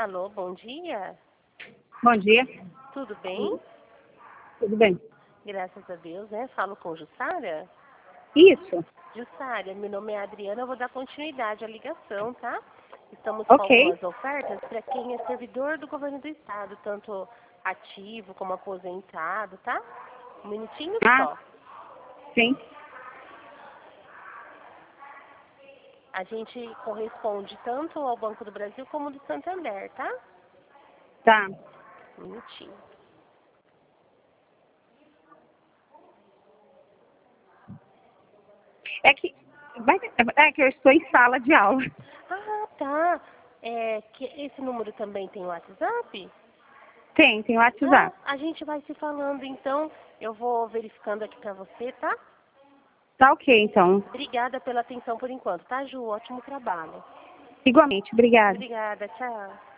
Alô, bom dia. Bom dia. Tudo bem? Tudo bem? Graças a Deus, né? Falo com Jussara. Isso. Jussara, meu nome é Adriana, eu vou dar continuidade à ligação, tá? Estamos com Ok. algumas ofertas para quem é servidor do governo do estado, tanto ativo como aposentado, tá? Um minutinho Ah, só. sim. A gente corresponde tanto ao Banco do Brasil como do Santander, tá? Tá. Um minutinho. É que eu estou em sala de aula. Ah, tá. Que esse número também tem WhatsApp? Tem Ah, WhatsApp. a gente vai se falando, então. Eu vou verificando aqui pra você, tá? Tá ok, então. Obrigada pela atenção por enquanto, tá, Ju? Ótimo trabalho. Igualmente, obrigada. Obrigada, tchau.